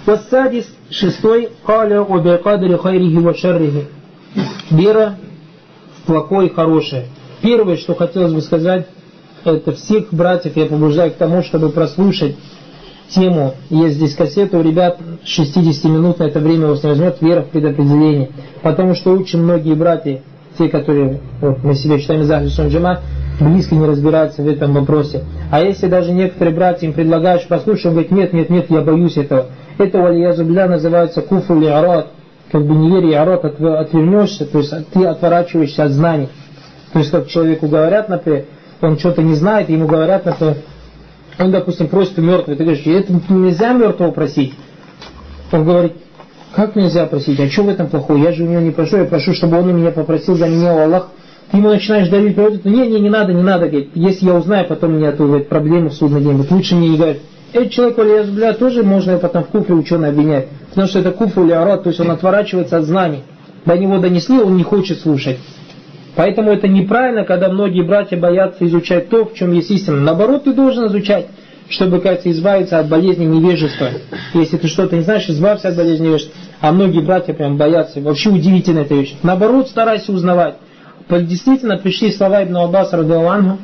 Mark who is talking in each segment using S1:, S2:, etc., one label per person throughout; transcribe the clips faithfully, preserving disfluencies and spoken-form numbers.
S1: Вассадис, шестой, каля обиакадри хайрихи ва шаррихи. Вера в плохое и хорошее. Первое, что хотелось бы сказать, это всех братьев я побуждаю к тому, чтобы прослушать тему. Есть здесь кассета у ребят, шестьдесят минут на это время вас не возьмет, вера в предопределение. Потому что очень многие братья, те, которые вот, мы себя считаем из Ахли Сунна Джама, близко не разбираются в этом вопросе. А если даже некоторые братья им предлагаешь послушать, он говорит, нет, нет, нет, я боюсь этого. Это, валиязу билля, называется куфр или арат, как бы неверие и арат, отвернешься, то есть ты отворачиваешься от знаний. То есть как человеку говорят, например, он что-то не знает, ему говорят, например, он, допустим, просит у мертвого, ты говоришь, это нельзя мертвого просить. Он говорит, как нельзя просить, а что в этом плохого, я же у него не прошу, я прошу, чтобы он у меня попросил за меня, у Аллах. Ты ему начинаешь давить, говорит, не, не, не надо, не надо, говорит, если я узнаю, потом у меня то, говорит, проблемы в судный день, вот лучше мне не говорить. Этот человек, валиязубля, тоже можно потом в куфре ученый обвинять, потому что это куфр или арат, то есть он отворачивается от знаний. До него донесли, он не хочет слушать. Поэтому это неправильно, когда многие братья боятся изучать то, в чем есть истина. Наоборот, ты должен изучать, чтобы, кажется, избавиться от болезни невежества. Если ты что-то не знаешь, избавься от болезни невежества. А многие братья прям боятся. Вообще удивительная эта вещь. Наоборот, старайся узнавать. Действительно, пришли слова Ибн Аббаса радиллаху анху,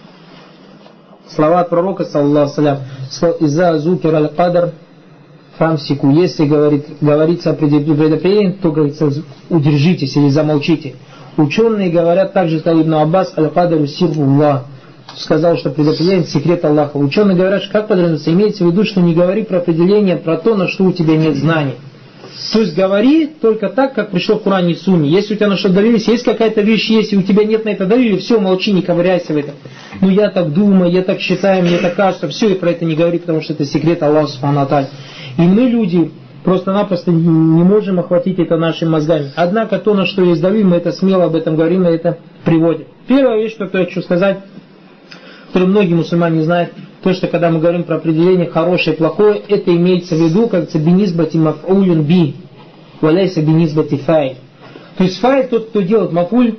S1: слова от пророка, саллаллаху алейхи ва саллям, «Иза зукир аль-кадр фамсику». Если говорит, говорится о предопределении, то говорится, удержитесь или замолчите. Ученые говорят также, сказал Ибн Аббас, аль-кадру сирруллах, сказал, что предопределение секрет Аллаха. Ученые говорят, что как подразумевается, имеется в виду, что не говори про определение, про то, на что у тебя нет знаний. То есть говори только так, как пришло в Коране и Сунне. Если у тебя на что доверились, есть какая-то вещь, если у тебя нет на это доверия, все, молчи, не ковыряйся в этом. Ну я так думаю, я так считаю, мне так кажется, все, и про это не говори, потому что это секрет Аллаха субхану ва тааля. И мы, люди, просто-напросто не можем охватить это нашими мозгами. Однако то, на что есть дави, мы это смело об этом говорим, и это приводим. Первая вещь, которую я хочу сказать, которую многие мусульмане не знают, то, что когда мы говорим про определение хорошее и плохое, это имеется в виду, как бинисбати маф'улюн би, валяйся бинисбати фа'иль. То есть фа'иль тот, кто делает, маф'уль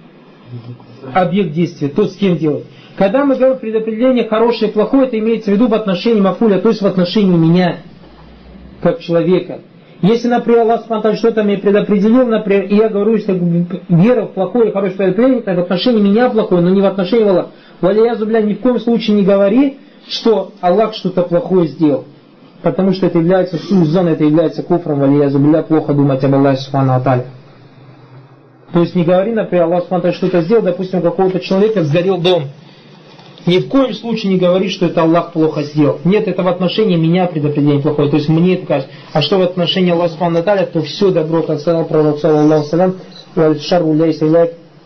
S1: объект действия, тот, с кем делает. Когда мы говорим предопределение хорошее и плохое, это имеется в виду в отношении маф'уля, то есть в отношении меня, как человека. Если, например, Аллах субхану что-то мне предопределил, например, и я говорю, что вера в плохое и хорошее предопределение, это в отношении меня плохое, но не в отношении Аллаха. Валиязу билля, ни в коем случае не говори, что Аллах что-то плохое сделал. Потому что это является сузон, это является куфром, валиязу билля, плохо думать об Аллахе субхану ва тааля. То есть не говори, например, Аллах субхану что-то сделал, допустим, у какого-то человека сгорел дом. Ни в коем случае не говори, что это Аллах плохо сделал. Нет, это в отношении меня предопределение плохое. То есть мне это кажется. А что в отношении Аллаха субхану ва тааля, то все добро, как сказал пророк саллаллаху алейхи ва саллям,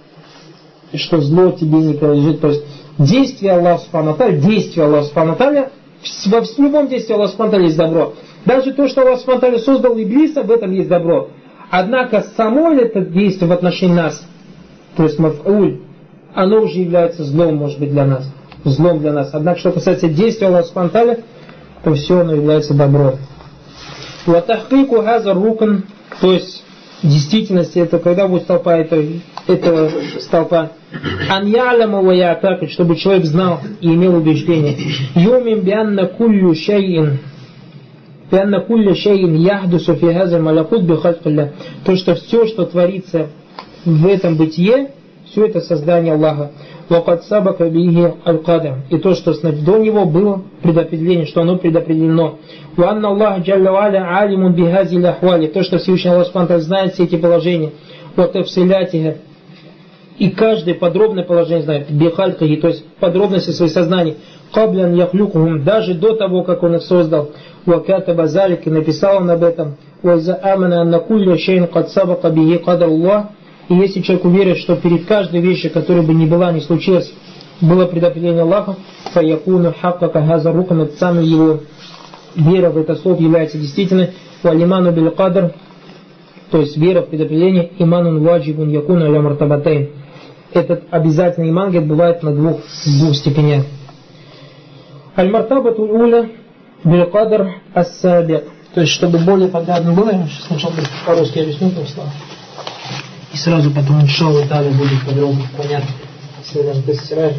S1: что зло тебе не принадлежит. То есть действие Аллаха субхану ва тааля, действие Аллаха субхану ва тааля, во любом действии Аллаха субхану ва тааля есть добро. Даже то, что Аллах субхану ва тааля создал Иблиса, в этом есть добро. Однако само это действие в отношении нас, то есть маф'уль, оно уже является злом, может быть, для нас. Злом для нас. Однако, что касается действия Аллаха субхану ва тааля, то все оно является добром. Ва тахкику хазар рукн, то есть в действительности это когда будет столпа этого, этого столпа. Ан я'ляма ва я'такид, чтобы человек знал и имел убеждение. Юмин бианна куллю шайин бианна куллю шайин яхдусу фи хазар малакут би хальқилля. То, что все, что творится в этом бытие, все это создание Аллаха. Вакад сабака бихи аль-кадр. И то, что до него было предопределение, что оно предопределено. Ва анна Аллах джалля ва аля алимун бихази ляхвали. То, что Всевышний Аллах субхану ва тааля знает все эти положения. Ва тафсилятиха. И каждое подробное положение знает. Бихалькахи, то есть подробности своих сознаний. Каблян яхлюкухум. Даже до того, как он их создал. Ва катаба залик. И написал он об этом. Ва за амана анна кулля шейн кад сабака бихи кадр Аллах. И если человек уверен, что перед каждой вещью, которая бы ни была, ни случилась, было предопределение Аллаха, фаякуну хакка хаза рукам, это самый его вера в это слово является действительной, валиману бил кадр, то есть вера в предопределение, иманун ваджибун якуну аля мартабатайн. Этот обязательный иман, говорит, бывает на двух, двух степенях. Аль-мартабату уля бил кадр ас-сабик. То есть, чтобы более подробно было, я сейчас сначала по-русски объясню это слово. И сразу потом иншаллах далее будет подробно понятно. Следом ты стираешь.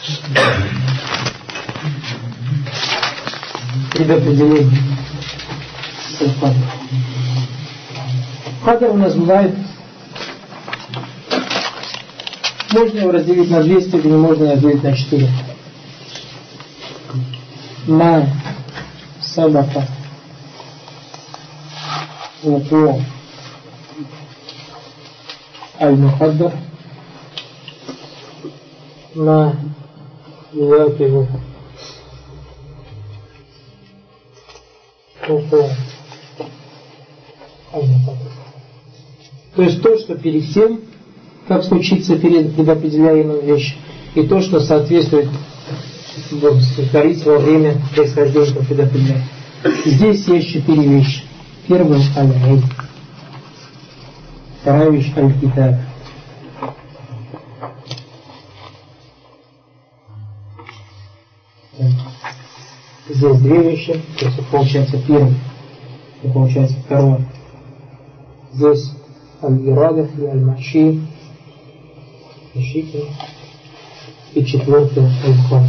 S1: предопределение. Кадр у нас бывает, можно его разделить на две степени, можно его разделить на четыре. Ма сабака вуку аль-мухаддар ма юакибу вуку аль-мухаддар. То есть то, что перед тем, как случится перед предопределяемой вещью, и то, что соответствует творится во время происхождения предопределения. Здесь есть четыре вещи. Первая – аль-илм. Вторая вещь – аль-китаб. Здесь две вещи, то есть получается первое, и получается второе. Здесь аль-ирада и аль-маши, и четвертое – аль-хон.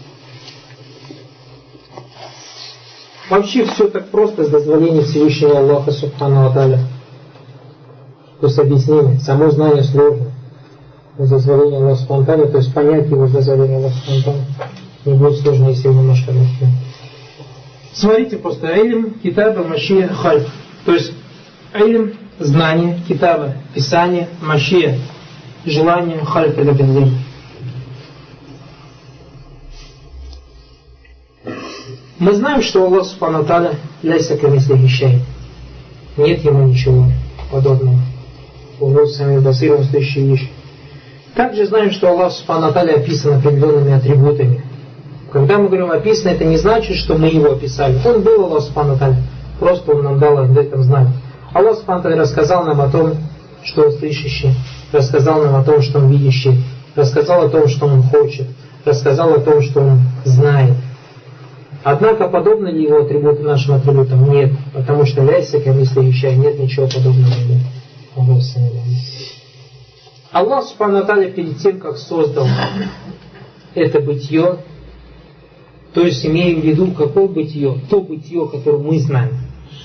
S1: Вообще все так просто с дозволения Всевышнего Аллаха Субхану ва Тааля. То есть объяснение, само знание сложно. С дозволения Аллаха Субхану ва Тааля, то есть понять его с дозволения Аллаха Субхану ва Тааля не будет сложно, если его немножко объяснить. Смотрите просто, илм, китаба, машия, хальф. То есть илм, знание, китаба, писание, машия, желание, хальф, предопределение. Мы знаем, что Аллах Субхану ва Тааля ляйса камислихи шей. Нет ему ничего подобного. Аллах сами басиром слышащие вещи. Также знаем, что Аллах Субхану ва Тааля описан определенными атрибутами. Когда мы говорим описан, это не значит, что мы его описали. Он был Аллах Субхану ва Тааля. Просто Он нам дал об этом знать. Аллах Субхану ва Тааля рассказал нам о том, что Он слышащий, рассказал нам о том, что Он видящий, рассказал о том, что Он хочет, рассказал о том, что Он знает. Однако, подобны ли его атрибуты нашим атрибутам? Нет, потому что ляйся камислихи шей, нет ничего подобного ему. Аллах Субхану ва Тааля перед тем, как создал это бытие, то есть имеем в виду, какое бытие? То бытие, которое мы знаем.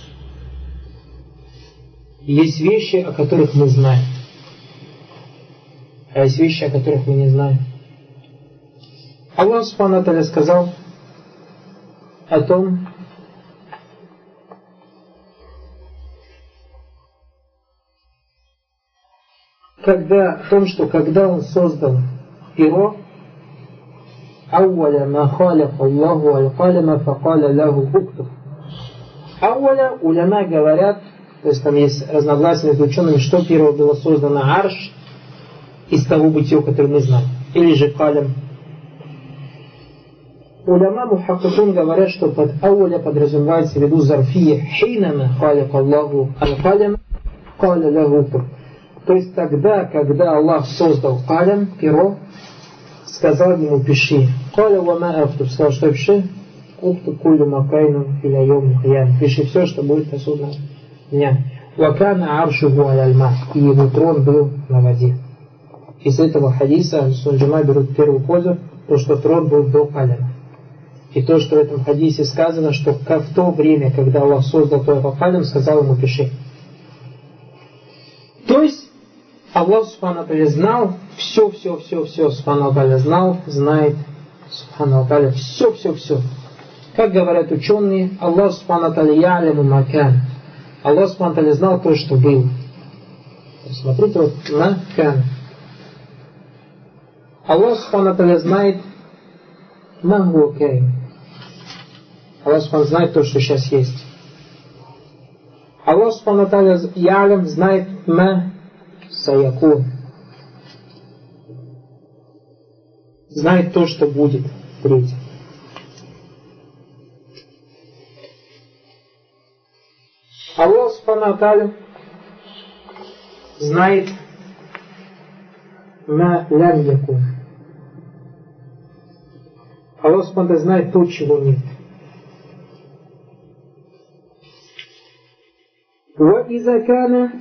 S1: Есть вещи, о которых мы знаем. А есть вещи, о которых мы не знаем. Аллах Субхану ва Тааля сказал о том, когда, о том, что когда Он создал перо, «Ауаля ма халака Аллаху аль-калама факаля лаху уктуб». Ауаля, уляма говорят, то есть там есть разногласия между учеными, что первое было создано арш из того бытия, которое мы знаем, или же калям. Уляма мухаккикун говорят, что под ауля подразумевается в виду зарфия хинама халака Аллаху аль-калама каля лаху уктуб. То есть тогда, когда Аллах создал калям, перо, сказал ему пиши. Каля вама автор, сказал, что пиши, уктуб кулю макайну иля йом хиян. Пиши все, что будет до судного дня. Вакана аршуху аль-ма, и его трон был на воде. Из этого хадиса Сунджама берут первую пользу, то, что трон был до каляма. И то, что в этом хадисе сказано, что в то время, когда Аллах создал только калям, сказал ему пиши. То есть Аллах Субхану ва Тааля знал все, все, все, все, Субхану ва Тааля знал, знает, Субхану ва Тааля, все, все, все. Как говорят ученые, Аллах Субхану ва Тааля я'ляму макан. Аллах Субхану ва Тааля знал то, что было. Смотрите, вот макан. Аллах Субхану ва Тааля знает мангу кайм. Аллах Субхану знает то, что сейчас есть. Аллах Субхану ва Тааля я'лям знает ма саякун. Знает то, что будет. Третье. Аллах Субхану ва Тааля знает ма лям якун. Аллах Субхану ва Тааля знает то, чего нет. Ва иза кана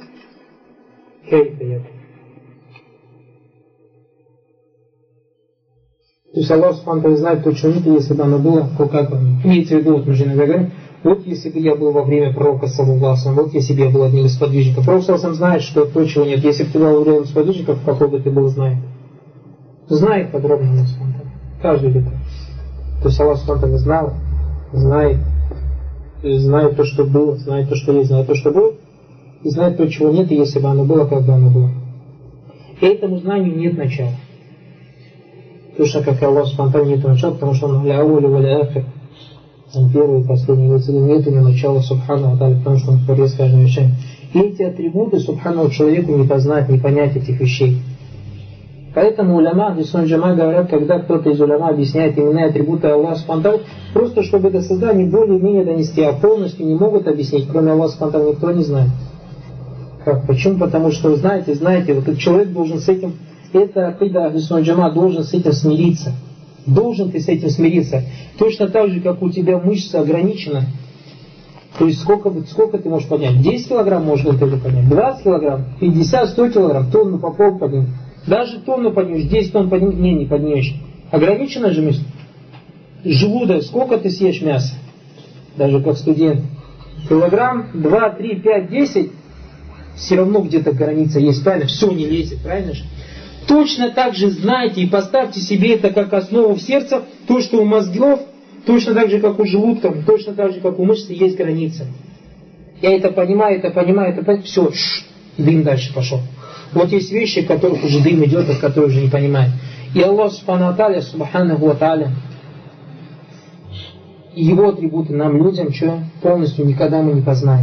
S1: кейфа якун. есть Аллах Субхану знает то, чего нет, если бы оно было, то как имеется в виду, вот мы же иногда говорим, вот если бы я был во время пророка, саллаллаху, вот если бы я был одним из сподвижников. Пророк саллаллаху знает, что то, чего нет. Если бы ты был одним из сподвижников, какой бы ты был, знает. Знает подробно Аллах Субхану. Каждый деталь. То есть Аллах Субхану знал, знает, знает то, что было, знает то, что есть, знает то, что будет, и знает то, чего нет, и если бы оно было, как бы оно было. И этому знанию нет начала. Точно как и Аллах Субхану нет начала, потому что он ля аули ва ля ахир. Он первый и последний. Нет у него начала Субхану Аталя, потому что он творец каждой вещи. И эти атрибуты Субхану человеку не познать, не понять этих вещей. Поэтому уляма, Ахлю-Сунна Джама говорят, когда кто-то из уляма объясняет именные атрибуты Аллаха Субхану, просто чтобы это создание более-менее донести, а полностью не могут объяснить, кроме Аллаха Субхану, никто не знает. Как? Почему? Потому что, знаете, знаете, вот этот человек должен с этим, это акида Ахлю-Сунна Джама должен с этим смириться. Должен ты с этим смириться. Точно так же, как у тебя мышца ограничена. То есть сколько, сколько ты можешь поднять? десять килограмм можно ты поднять, двадцать килограмм, пятьдесят, сто килограмм, тонну по пол поднимешь. Даже тонну поднимешь, десять тонн поднимешь, не, не поднимешь. Ограничена же мышца. Желудок, сколько ты съешь мяса? Даже как студент. Килограмм, два, три, пять, десять. Все равно где-то граница есть, правильно? Все не лезет, правильно же? Точно так же знайте и поставьте себе это как основу в сердце, то, что у мозгов, точно так же, как у желудка, точно так же, как у мышцы, есть граница. Я это понимаю, это понимаю, это понимаю, все, ш, дым дальше пошел. Вот есть вещи, в которых уже дым идет, от которых уже не понимает. И Аллах Субхану ва Тааля, Субханаху ва Тааля, его атрибуты нам, людям, что полностью никогда мы не познаем.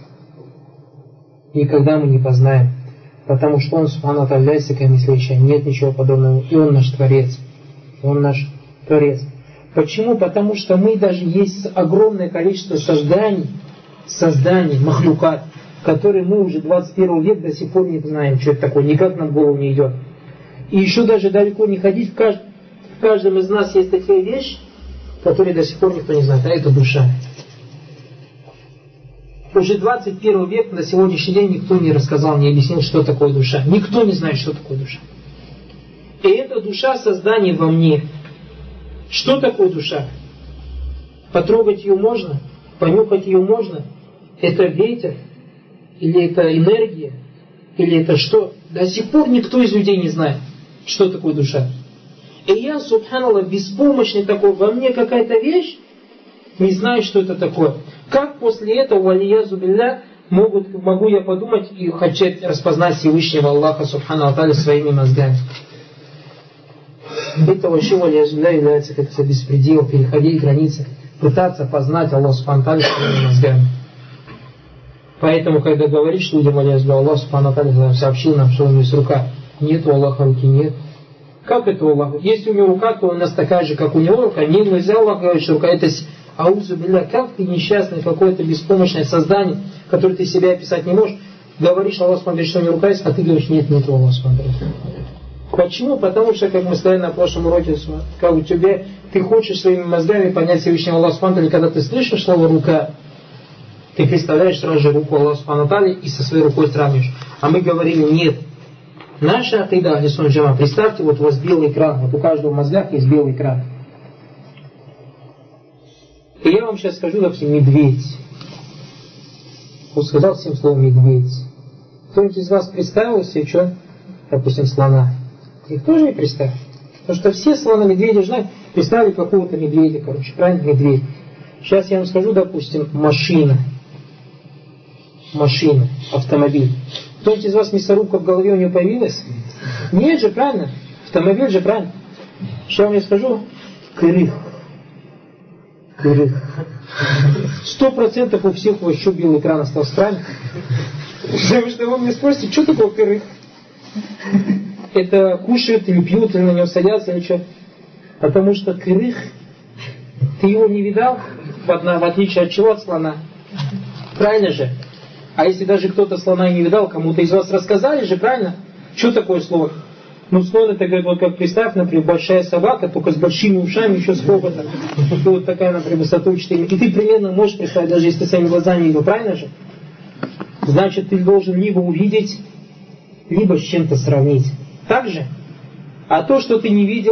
S1: Никогда мы не познаем. Потому что Он, Субхану ва Тааля, является мыслящий, нет ничего подобного. И Он наш Творец. Он наш Творец. Почему? Потому что мы даже есть огромное количество созданий, созданий, махлюкат, которые мы уже двадцать первый век до сих пор не знаем, что это такое, никак нам в голову не идет. И еще даже далеко не ходить, в, кажд... в каждом из нас есть такие вещи, которые до сих пор никто не знает, а это душа. Уже двадцать первый век, на сегодняшний день никто не рассказал, не объяснил, что такое душа. Никто не знает, что такое душа. И эта душа создание во мне. Что такое душа? Потрогать ее можно, понюхать ее можно. Это ветер, или это энергия, или это что? До сих пор никто из людей не знает, что такое душа. И я, субханаллах, беспомощный такой, во мне какая-то вещь, не знаю, что это такое. Как после этого, валиязу билля, могут, могу я подумать и хотеть распознать Всевышнего Аллаха, субхану аталя, своими мозгами? Это вообще, валиязу билля, является как-то беспредел, переходить границы, пытаться познать Аллаха, субхану аталя, своими мозгами. Поэтому, когда говоришь людям, валиязу билля, Аллах, субхану аталя, сообщил нам, что у него есть рука. Нет у Аллаха руки, нет. Как это у Аллаха? Если у него рука, то у нас такая же, как у него рука. Не нельзя Аллах говорить, что рука это аузу билля. Как ты несчастный, какое-то беспомощное создание, которое ты себя описать не можешь. Говоришь, Аллах смотрит, что у него рука есть, а ты говоришь, нет, нет у Аллаха смотрит. Почему? Потому что, как мы сказали на прошлом уроке, как у тебя, ты хочешь своими мозгами понять Всевышнего Аллаха Субхану, когда ты слышишь слово рука, ты представляешь сразу же руку Аллаха Субхану и со своей рукой сравниваешь. А мы говорили, нет. Наша акида Ахлю-Сунна Джама, представьте, вот у вас белый экран, вот у каждого в мозгах есть белый экран. И я вам сейчас скажу, допустим, медведь. Вот сказал всем словом медведь. Кто-нибудь из вас представил себе, что, допустим, слона? Никто же не представил. Потому что все слона, медведя, знают, представили какого-то медведя, короче, правильно, медведь. Сейчас я вам скажу, допустим, машина. Машина, автомобиль. Кто-нибудь из вас мясорубка в голове у него появилась? Нет же, правильно? Автомобиль же, правильно? Сейчас я вам скажу, кырых. Кырых. Сто процентов у всех у вас еще белый экран остался, правильно? Потому что вы мне спросите, что такое кырых? Это кушают или пьют, или на него садятся, или что? Потому что кырых, ты его не видал, в отличие от чего, от слона? Правильно же? А если даже кто-то слона не видал, кому-то из вас рассказали же, правильно? Что такое слово? Ну, слон это, говорит, вот как представь, например, большая собака, только с большими ушами, еще с хоботом. Вот такая, например, высотой четыре. И ты примерно можешь представить, даже если ты своими глазами не видел, правильно же? Значит, ты должен либо увидеть, либо с чем-то сравнить. Так же? А то, что ты не видел,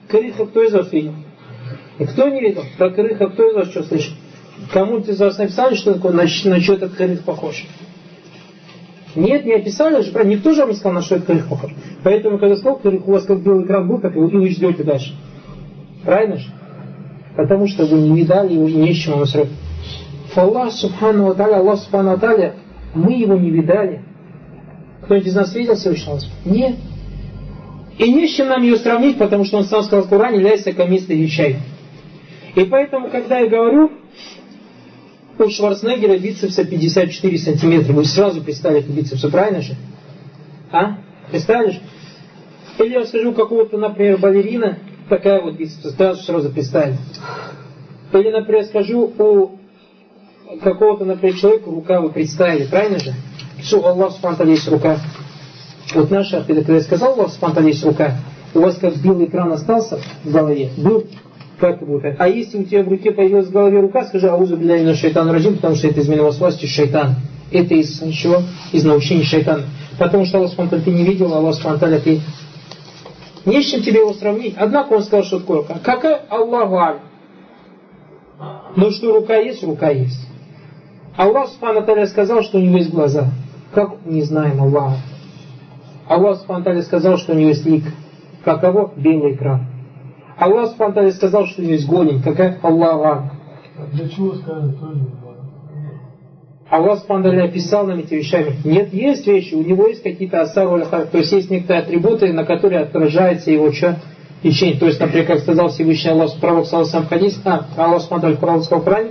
S1: крыха кто из вас видел? И кто не видел? Про крыха кто из вас что слышал? Кому-то из вас написали, что такое, на, на что этот крых похож? Нет, не описали же, правда? Никто же вам не сказал, на что этот крых похож. Поэтому, когда сказал крых, у вас как белый экран был, так и вы ждете дальше. Правильно же? Потому что вы не видали его и не с чем его сравнить. Аллах Субхану Ва Тааля, Аллах Субхану Ва Тааля, мы его не видали. Кто-нибудь из нас видел Всевышнего? Нет. И не с чем нам ее сравнить, потому что он сам сказал в Коране, ляйся камисты вещай. И поэтому, когда я говорю, у Шварценеггера бицепса пятьдесят четыре сантиметра, вы сразу представили эту бицепсу, правильно же? А? Представишь? Или я скажу какого-то, например, балерина, такая вот бицепса, сразу, сразу представили. Или, например, скажу у какого-то, например, человека рука вы представили, правильно же? Что у Аллаха Субхану ва Тааля есть рука. Вот наша, когда я сказал, у Аллаха Субхану ва Тааля есть рука, у вас как белый экран остался в голове, был, как будет. А если у тебя в руке появилась в голове рука, скажи аузу билляхи минаш шайтанир раджим, потому что это из власти шайтан. Это из чего? Из научения шайтана. Потому что Аллах Субхану ва Тааля ты не видел, Аллах Субхану ва Тааля ты не с чем тебе его сравнить. Однако он сказал, что такое рука. Какая Аллах валь? Но что рука есть, рука есть. Аллах Субхану ва Тааля сказал, что у него есть глаза. Как не знаем Аллаха. Аллах Субхану ва Тааля сказал, что у него есть лик. Каково? Белый экран. Аллах Субхану ва Тааля сказал, что у него есть голень. Какая? Аллах.
S2: Для чего сказали тоже?
S1: Аллах Субхану ва Тааля описал нам эти вещами. Нет, есть вещи, у него есть какие-то асару, то есть есть некоторые атрибуты, на которые отражается его что? Течение. То есть, например, как сказал Всевышний Аллах, пророк саллаллаху алейхи ва саллям в хадисе, а, Аллах Субхану ва Тааля в Коране сказал в Коране,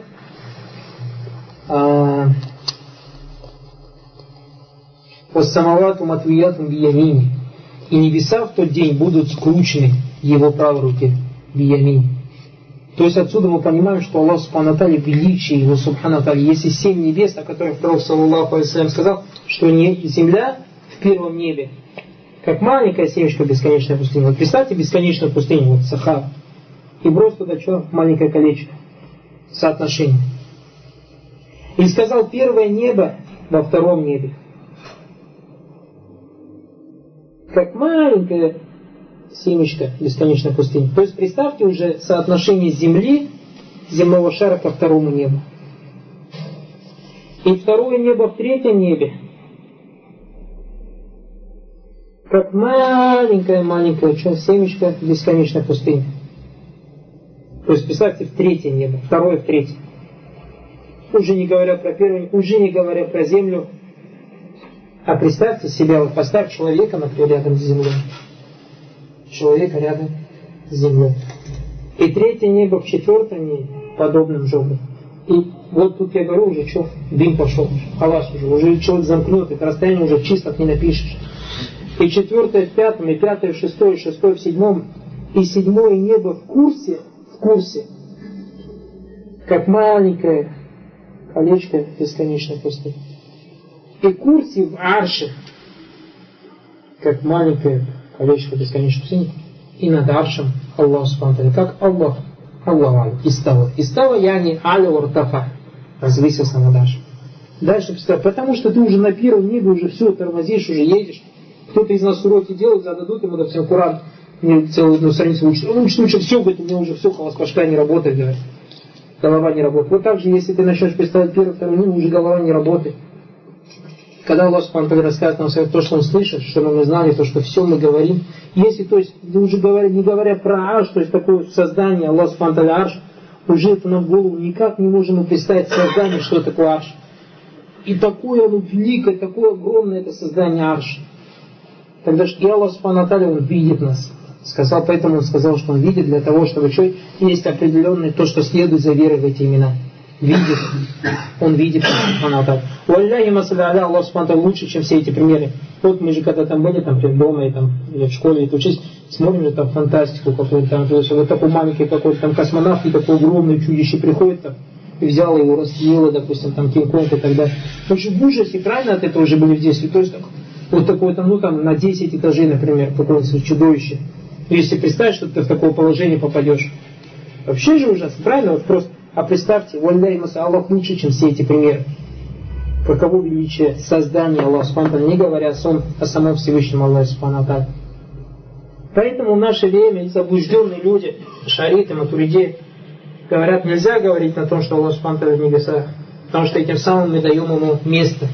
S1: «Вассамавату матвиятум биямини». И небеса в тот день будут скручены в его правой руке. Биямини. То есть отсюда мы понимаем, что Аллах Субхану ва Тааля, величие его Субхану ва Тааля, есть семь небес, о которых пророк саллаллаху алейхи ва саллям сказал, что не земля в первом небе, как маленькая семечко бесконечная пустыня. Вот представьте бесконечную пустыню, вот Сахара, и брось туда что? Маленькое колечко. Соотношение. И сказал, первое небо во втором небе. Как маленькая семечко бесконечной пустыни. То есть представьте уже соотношение земли, земного шара ко второму небу. И второе небо в третьем небе. Как маленькая-маленькая семечко бесконечной пустыни. То есть представьте в третье небо, второе в третье. Уже не говоря про первое, уже не говоря про землю. А представьте себя, вот поставь человека, например, рядом с землей. Человека рядом с землей. И третье небо в четвертом небе подобным же образом. И вот тут я говорю, уже что, дым пошел, халас уже, уже человек замкнет, это расстояние уже в числах не напишешь. И четвертое в пятом, и пятое в шестое, и шестое в седьмом, и седьмое небо в курсе, в курсе, как маленькое колечко бесконечной пустыни. И курси в арше, как маленькое колечко бесконечной пустыни, и над аршем Аллах Субхану ва Тааля, как Аллах, Аллах истава. Истава яни аля вартафа, возвысился над аршем. Дальше представь, потому что ты уже на первом небе, уже все, тормозишь, уже едешь. Кто-то из нас уроки делает, зададут ему, допустим, Коран, мне целую одну страницу учит. Он учит, учит, все, говорит, у меня уже все, холос башка не работает, говорит. Голова не работает. Вот так же, если ты начнешь представить первый, второй небо, уже голова не работает. Когда Аллах Субхану ва Тааля рассказывает нам то, что Он слышит, что мы знали, то, что все мы говорим. Если, то есть, уже говоря, не говоря про арш, то есть такое создание, Аллах Субхану ва Тааля арш, уже это нам в голову никак не можем представить создание, что такое арш. И такое оно великое, такое огромное это создание арш. Тогда же и Аллах Субхану ва Тааля, Он видит нас. Сказал, поэтому Он сказал, что Он видит для того, чтобы что есть определенное то, что следует за верой в эти имена. Видит. Он видит. Валляхи масаля, Аллах Субхану ва Тааля лучше, чем все эти примеры. Вот мы же когда там были, там, дома и там, или в школе, и учились, смотрим же там фантастику какую-то, там, то есть, вот такой маленький какой-то там космонавт, и такой огромный чудище приходит там, и взял его, разъела, допустим, там Кинг-Конг и так далее. Мы же в ужасе, правильно, от этого уже были в детстве. То есть так, вот такое там, ну там, на десять этажей, например, какое-то чудовище. Если представишь, что ты в такое положение попадешь. Вообще же ужасно, правильно? Вот просто, а представьте, валляй маса, Аллах лучше, чем все эти примеры. Каково величие создания Аллаха Субхану ва Тааля, не говоря о, сон, о самом Всевышнем Аллахе Субхану ва Тааля. Поэтому в наше время заблужденные люди, шариты, матуриди, говорят, нельзя говорить на том, что Аллах Субхану ва Тааля в небесах, потому что этим самым мы даем ему место.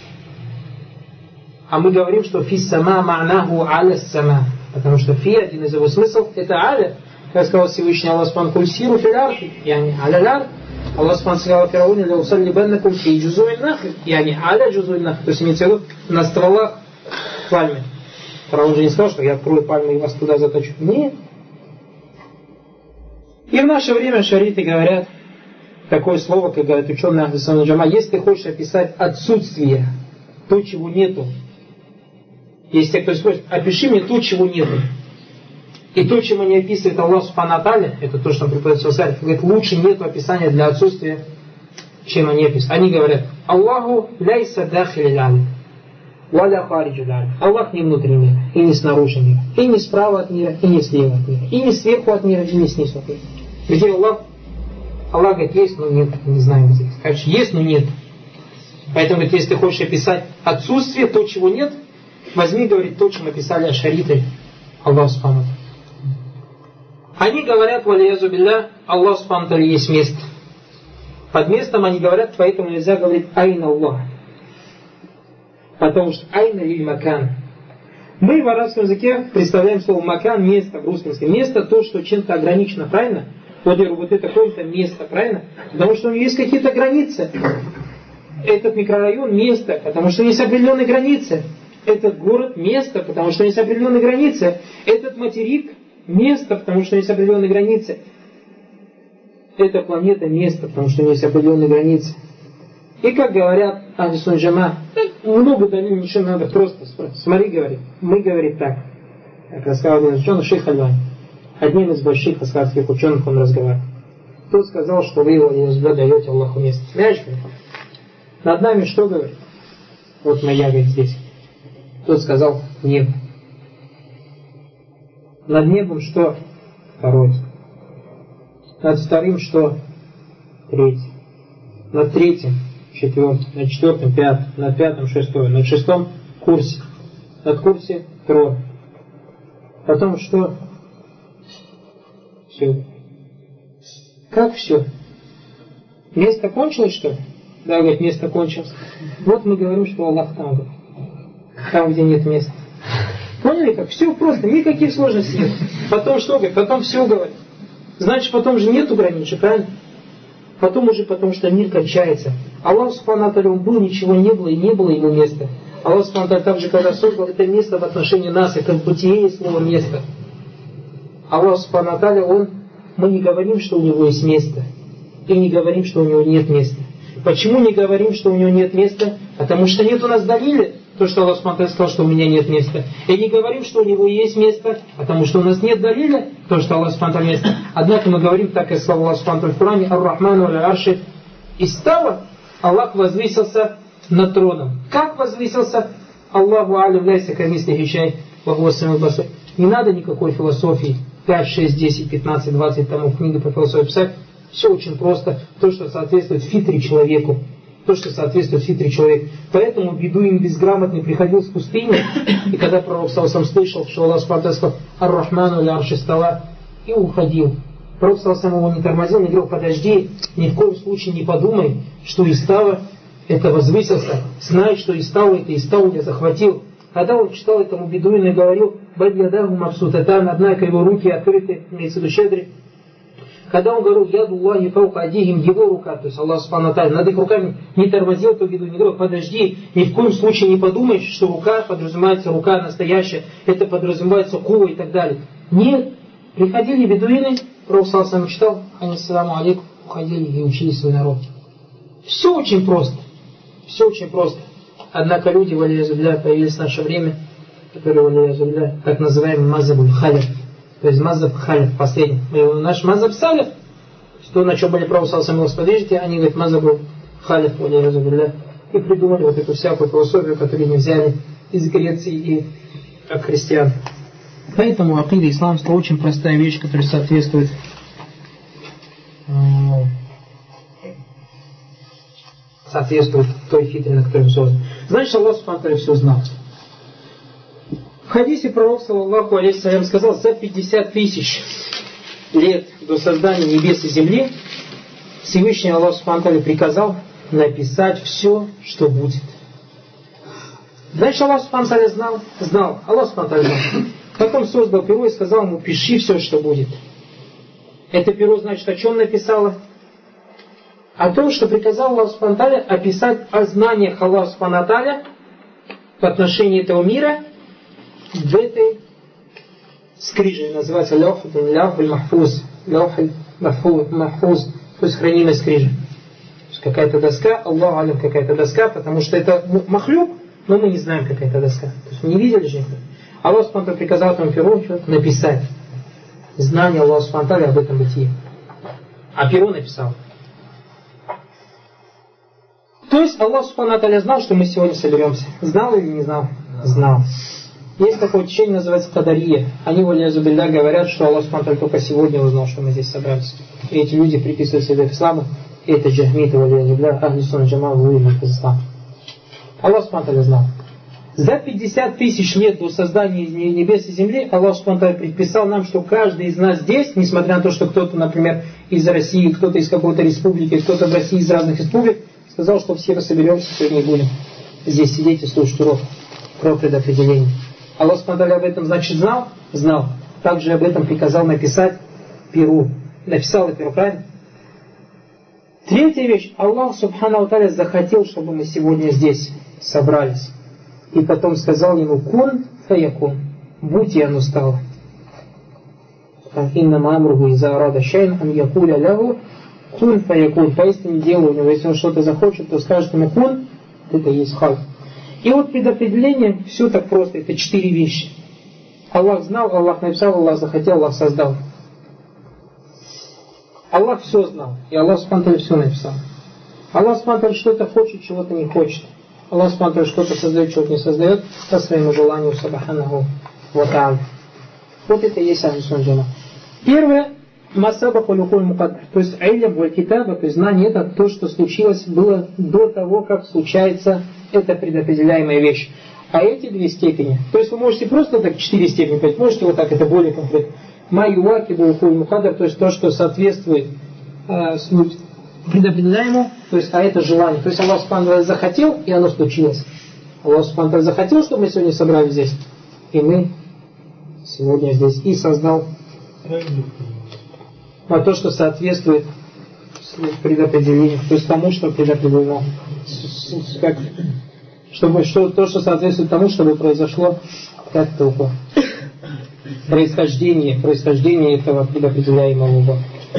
S1: А мы говорим, что фи сама ма'наху аля сама, потому что фи, один из его смыслов, это аля. Как сказал Всевышний Аллах Субхану кульсиру фил арди, яни аля ляр. Аллах Субхану сказал фараону ля усаллибаннакум фи джузуин нахр, яни аля джузуин нахр. То есть имеется в виду на стволах пальмы. Фараон же не сказал, что я открою пальму и вас туда заточу. Нет. И в наше время шариты говорят такое слово, как говорят ученые Ахлю Сунна валь Джамаа, если ты хочешь описать отсутствие, то, чего нету. Если кто-то спросит, опиши мне то, чего нету. И то, чему не описывает Аллах Субхану ва Тааля, это то, что он преподает в Саре, говорит, лучше нету описания для отсутствия, чем они описывают. Они говорят, Аллаху ляйса дахили ляли, валя хариджу ляли. Аллах не внутри мира, и не снаружи мира, и не справа от мира, и не слева от мира, и не сверху от мира, и не снизу от мира. Где Аллах? Аллах говорит, есть, но нет, не знаем здесь. Короче, есть, но нет. Поэтому, говорит, если ты хочешь описать отсутствие, то, чего нет, возьми, говорит, то, чем описали ашариты Аллах Субхану ва Тааля. Они говорят, валиязу билля, Аллах Субхану ва Тааля есть место. Под местом они говорят, поэтому нельзя говорить айна Аллах. Потому что айна лиль макан. Мы в арабском языке представляем слово макан, место, в русском языке. Место то, что чем-то ограничено, правильно? Вот, вот это какое-то место, правильно? Потому что у него есть какие-то границы. Этот микрорайон место, потому что есть определенные границы. Этот город место, потому что есть определенные границы. Этот материк место, потому что есть определенные границы. Эта планета место, потому что есть определенные границы. И как говорят Ахлю Сунна валь Джамаа, много далее ничего не надо, просто смотри, говорит. Мы говорим так. Как рассказал один из ученых, шейх Альвани. Одним из больших асхабских ученых он разговаривал. Тот сказал, что вы его не даете Аллаху место. Знаешь, над нами что говорит? Вот моя, говорит, здесь. Тот сказал небо. Над небом что? Второй. Над вторым что? Третий. Над третьим четвертый. Над четвертым пятый. Над пятым шестой. Над шестом курсе. Над курсе трое. Потом что? Все. Как все? Место кончилось, что ли? Да, говорит, место кончилось. Вот мы говорим, что Аллах там, говорит. Там, где нет места. Поняли как? Все просто, никаких сложностей нет. Потом что говорит? Потом все говорит. Значит, потом же нету границы, правильно? Потом уже, потому что мир кончается. Аллах Субхану ва Тааля, он был, ничего не было, и не было ему места. Аллах Субхану ва Тааля также, когда создал это место в отношении нас, это в бытие есть слово место. Аллах Субхану ва Тааля, он, мы не говорим, что у него есть место. И не говорим, что у него нет места. Почему не говорим, что у него нет места? Потому что нет у нас далили. То, что Аллах Субхану ва Тааля сказал, что у меня нет места. И не говорим, что у него есть место, потому что у нас нет далиля, то, что Аллах Субхану ва Тааля место. Однако мы говорим, так и сказал Аллах Субхану ва Тааля в Коране, Ар-Рахману аля арши истава, Аллах возвысился над троном. Как возвысился? Аллаху алям ляйса камислихи шай ва хуа сами'уль басир. Не надо никакой философии. пять, шесть, десять, пятнадцать, двадцать томов книги по философии писать. Все очень просто. То, что соответствует фитре человеку. То, что соответствует фитре человеку. Поэтому бедуин безграмотный приходил в пустыню, и когда пророк саллаллаху слышал, что Аллах Субхану ва Тааля сказал Ар-Рахману аля арши става, и уходил. Пророк саллаллаху его не тормозил, не говорил, подожди, ни в коем случае не подумай, что Истава это возвысился. Знай, что Истава это Истау я захватил. Когда он читал этому бедуину и говорил, Бадьядаху мабсутатан, однако его руки открыты, имеется в виду щедрый. Когда он говорил, ядуллахи фаука адихим, его рука, то есть Аллах Субхану ва Тааля, над их руками не тормозил, то беду, не говорил, подожди, ни в коем случае не подумай, что рука подразумевается рука настоящая, это подразумевается кува и так далее. Нет, приходили бедуины, Пророк саллаллаху читал, ассаламу алейкум, уходили и учили свой народ. Все очень просто, все очень просто. Однако люди, валиязу билля, появились в наше время, которые, валиязу билля, так называемый мазабуль халяф. То есть мазаб халяф, последний. Наш мазаб саляф, что на чем были Пророк саллаллаху сподвижники, они говорят мазабуль халяф, валиязу билля, и придумали вот эту всякую философию, которую они взяли из Греции и от христиан. Поэтому акида исламская очень простая вещь, которая соответствует соответствует той фитре, на которой он создан. Значит, Аллах Субхану ва Тааля все знал. хадисе пророк, саллаллаху алейхи сказал, за пятьдесят тысяч лет до создания небес и земли Всевышний Аллах Субхану приказал написать все, что будет. Значит, Аллах Субхану знал, знал, Аллах Субхану знал. Потом создал перо и сказал ему, пиши все, что будет. Это перо, значит, о чем написало? О том, что приказал Аллах Субхану описать о знаниях Аллаха Субхану в отношении этого мира в этой скрижи, называется Лаухуль Махфуз, Лаухуль Махфуз, то есть хранимая скрижа. То есть какая-то доска, Аллаху алям, какая-то доска, потому что это махлюк, но мы не знаем, какая это доска. То есть мы не видели же. Аллах Субхану приказал этому перу написать знание Аллаха Субхану об этом бытии. А перо написал. То есть Аллах Субхану знал, что мы сегодня соберемся. Знал или не знал? Знал. Есть такое течение, называется Кадария. Они, валязубилля, говорят, что Аллах Субхану только сегодня узнал, что мы здесь собрались. И эти люди приписывают себе к исламу. И это джахмиты, валязубилля, ахли сунна джама, вывели из ислама. Аллах Субхану знал. За пятьдесят тысяч лет до создания небес и земли Аллах Субхану предписал нам, что каждый из нас здесь, несмотря на то, что кто-то, например, из России, кто-то из какой-то республики, кто-то в России из разных республик, сказал, что все мы соберемся сегодня и будем здесь сидеть и слушать урок про предопределение. Аллах Субхану об этом, значит, знал? Знал. Также об этом приказал написать перу. Написал это перу, правильно? Третья вещь. Аллах Субхану Тааля захотел, чтобы мы сегодня здесь собрались. И потом сказал ему: кун фаякун. Будь, и оно стало. Иннама амруху иза арада шай'ан ан якуля лаху кун фаякун. Поистине дело у него, если он что-то захочет, то скажет ему кун, это и есть халь. И вот предопределение, все так просто, это четыре вещи. Аллах знал, Аллах написал, Аллах захотел, Аллах создал. Аллах все знал, и Аллах Субхану все написал. Аллах Субхану что-то хочет, чего-то не хочет. Аллах Субхану что-то создает, чего-то не создает по своему желанию Субханаху ва Тааля. Вот это и есть ахлю сунна джама. Первое, масаба халюкуль мукаддар. То есть илм валь китаба, то есть знание, это то, что случилось, было до того, как случается эта предопределяемая вещь. А эти две степени, то есть вы можете просто так четыре степени понять, можете вот так, это более конкретно. Майюваки халюкуль мукаддар, то есть то, что соответствует э, предопределяемому, то есть, а это желание. То есть Аллах Субхану захотел, и оно случилось. Аллах Субхану захотел, чтобы мы сегодня собрались здесь, и мы сегодня здесь, и создал. А то, что соответствует предопределению, то есть тому, что предопределено. Как, чтобы, что, то, что соответствует тому, чтобы произошло как только происхождение, происхождение этого предопределяемого.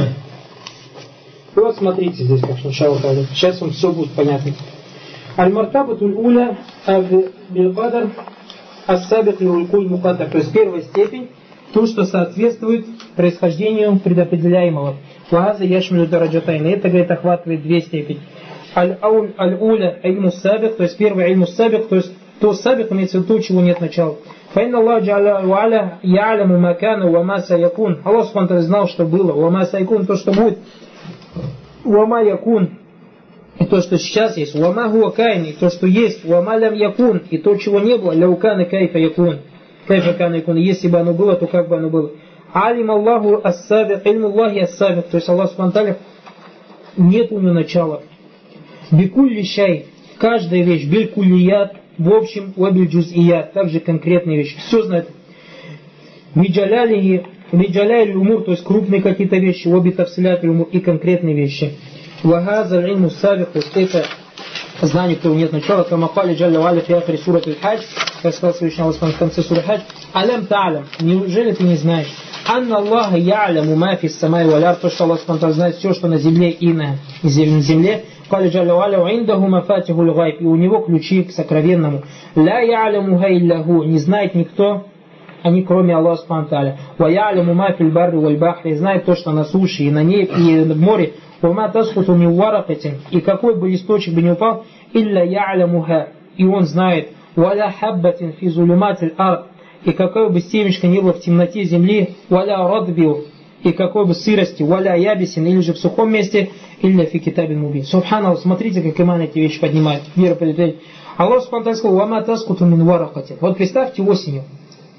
S1: И вот смотрите здесь, как сначала говорит. Сейчас вам все будет понятно. Аль-мартабатуль уля биль-кадар ас-сабик лиль-куль мукаддар. То есть первая степень, то, что соответствует происхождению предопределяемого. Ваза яшмилю дараджатайн. Это, говорит, охватывает две степени. Аль-уля ильму сабик, то есть первый ильму сабик, то есть то сабик имеется в виду, чего нет начала. Фаинна Аллах джа'аля я'аляму макана ва ма саякун. Аллах Субхану знал, что было, ва ма саякун, то, что будет. Ва ма якун, и то, что сейчас есть. Ва ма хуа кайн, и то, что есть. Ва ма лям якун, и то, чего не было. Ляукана кайфа якун. Кайфа кана якун. Если бы оно было, то как бы оно было. Алим Аллаху ас-сабик, ильму Аллахи ас-сабик. То есть Аллах Субхану нет у него начала. Бикулли шай, каждая вещь, биль куллият, в общем, вабиль джузият, также конкретные вещи. Все знает. Виджаляли виджаляли умур, то есть крупные какие-то вещи, оби тавсиляты умур и конкретные вещи. Вагаза ильму сабик, то есть это знание, которого нет начала. Камакали джалля валя фи ахри сурат аль-хадж, как сказал Всевышний Аллах в конце суры хадж. Алям та'алям, неужели ты не знаешь? Анна Аллаха я'ляму ма фи ас-самаи валь ард, то, что Аллах знает все, что на земле и на земле. Кали джалля валя ва индаху мафатихуль гайб, и у него ключи к сокровенному. Ля я'лямуха илляху, не знает никто, они кроме Аллаха Субхану Тааля. Ва я'ляму ма фил барри валь бахри, знает то, что на суше и на ней и в море. Ва ма тасхуту мин варакатин, и какой бы листочек бы не упал, илля я'лямуха, и он знает. Ва ля хаббатин фи зулюматиль ард, и какое бы семечко не было в темноте земли, ва ля радбил, и какой бы сырости, валя ябисин, или же в сухом месте, или фи китабин мубин. Субханаллах, смотрите, как иман эти вещи поднимает. Вера предопределение. Аллах Субхану сказал: «Вама таскуту мин варакатин». Вот представьте осенью.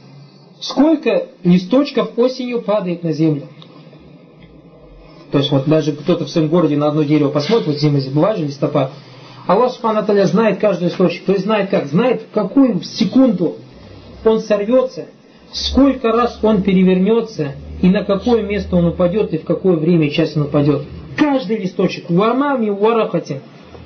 S1: сколько листочков осенью падает на землю. То есть вот даже кто-то в своем городе на одно дерево посмотрит, вот зимой бывает же листопад. Аллах Субхану ва Тааля знает каждый листочек, то есть знает как, знает в какую секунду он сорвется, сколько раз он перевернется, и на какое место он упадет, и в какое время и час он упадет. Каждый листочек. Вама ми варахатин.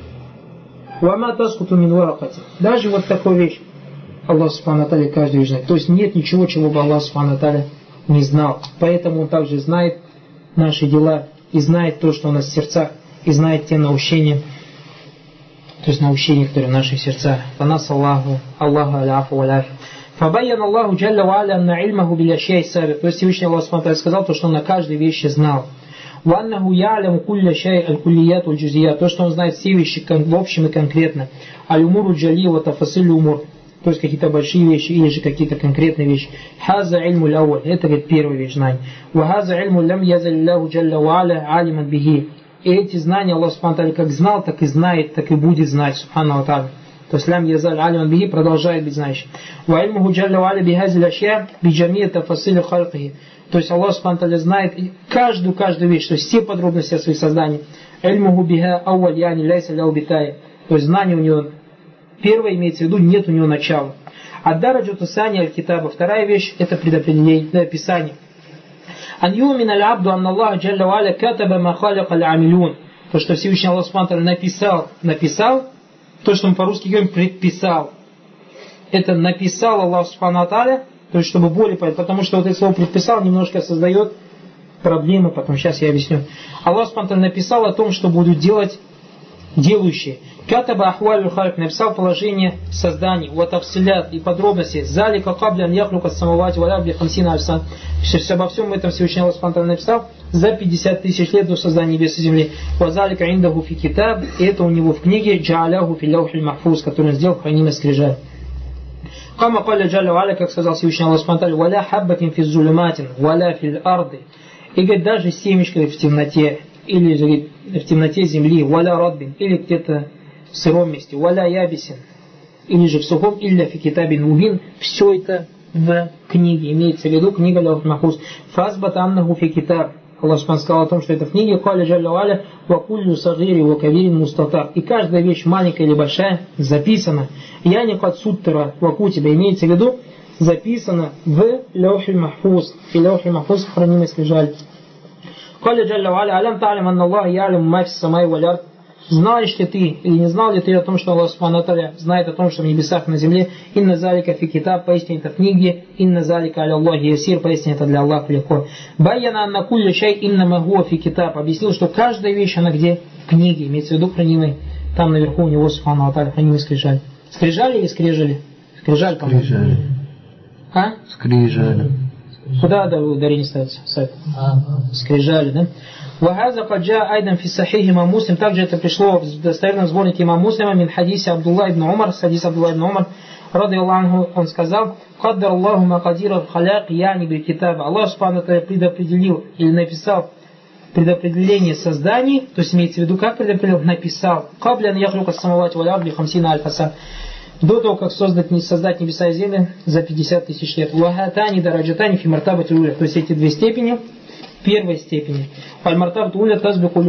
S1: Вама таскуту мин варахатин. Даже вот такую вещь Аллах Субхану ва Тааля каждый знает. То есть нет ничего, чего бы Аллах Субхану ва Тааля не знал. Поэтому он также знает наши дела, и знает то, что у нас в сердцах, и знает те наущения, то есть наущения, которые в наших сердцах. Фанас Аллаху, Аллаху аляфу валяфу. Фабайян Аллаху джалля ва аля анна ильмаху билящай саби. То есть Всевышний Аллах Субхану ва Тааля сказал то, что он на каждой вещи знал. Ва аннаху я'ляму кулля шай аль-куллият аль-джузият. То, что он знает все вещи в общем и конкретно. Аль-умуру джали ва тафасилю умур. То есть какие-то большие вещи или же какие-то конкретные вещи. Хаза ильму лауаль. Это говорит первая вещь знания. Ва хаза ильму лям язалиллаху джалля ва аля алиман бихи. И эти знания Аллах Субхану ва Тааля как знал, так и знает, так и будет знать. Субхану ва Тааля. То есть лям язаль алиман бихи продолжает быть знающим. Ва ильмуху джалля ва аля бихазил ашья биджамия тафасилю халкихи. То есть Аллах Субхану ва Тааля знает каждую, каждую вещь, то есть все подробности о своих созданиях. Ильмуху биха ауаль яни ляйса ляу битай. То есть знание у него первое имеется в виду, нет у него начала. Аддараджу тусани аль-китаба. Вторая вещь, это предопределение, описание. Ан юмин аль-абду анна Аллах джалля ва аля катаба ма халака аль-амилун. То, что Всевышний Аллах Субхану ва Тааля написал, написал, то, что мы по-русски говорим, предписал. Это написал Аллах Субхану ва Тааля, то есть чтобы более понять, потому что вот это слово предписал немножко создает проблемы, потом сейчас я объясню. Аллах Субхану ва Тааля написал о том, что будут делать делающие. Катаба ахвалю халк, написал положение созданий, вот афсилят и подробности. Залика каблян яхлука самавати валя бли хамсина альсан. Обо всем этом Всевышний Аллах Субхану ва Тааля написал за пятьдесят тысяч лет до создания небес и земли. Вазалика индаху фи китаб, и это у него в книге джааляху фи лаухиль махфуз, который он сделал в хранимой скрижали. Кама каля джалля ва аля, как сказал Всевышний Аллах Субхану ва Тааля, валя хаббатин фи зулюматин, валя фил арды. И говорит, даже семечко в темноте, или же в темноте земли, валя радбин, или где-то в сыром месте, валя ябисин, или же в сухом, илля фи китабин мубин, все это в книге, имеется в виду книга Лаухиль Махфуз. Фазбат аннаху фи китаб. Аллах сказал о том, что это в книге, каля джалля ва аля, ва куллю сагири ва кавирин мустатар. И каждая вещь, маленькая или большая, записана. Я не кад суттара ва кутиба, имеется в виду, записано в Лаухиль Махфуз. И Лаухиль Махфуз в хранимой скрижали. Каля джалля ва аля, алям та'алям анна Аллах я'алям ма фис самай валь ард. Знаешь ли ты, или не знал ли ты о том, что Аллах Субхану ва Тааля знает о том, что в небесах и на земле, инна залика фи китаб, поистине это в книге, инна залика аля Аллахи ясир, поистине это для Аллаха легко. Баяна анна кулля шай инна магуа фи китаб, объяснил, что каждая вещь, она где? В книге, имеется в виду хранимой, там наверху у него Субхану ва Тааля хранимый скрижаль. Скрижали или скрижали? Скрижаль, по-моему.
S3: Скрижали.
S1: А?
S3: Скрижали.
S1: Куда ударение ставится? Скрижали, да? Вахаза каджа айдан фи сахихи имам Муслим. Также это пришло в достоверном сборнике имам Муслима мин хадисе Абдулла ибн Умар, с хадиса Абдулла ибн Умар, ради Аллаху, он сказал, каддар Аллаху макадира халяк яни бил китаба. Аллах Субхану ва Тааля предопределил или написал предопределение созданий, то есть имеется в виду, как предопределил, написал, каблян яхлюка самавати валь арди хамсина аль-фаса. До того, как создать, создать небеса и земли за пятьдесят тысяч лет. Вахатани дараджатани фи мартабати уля. То есть эти две степени, первой степени. Аль мартабат уля тазбику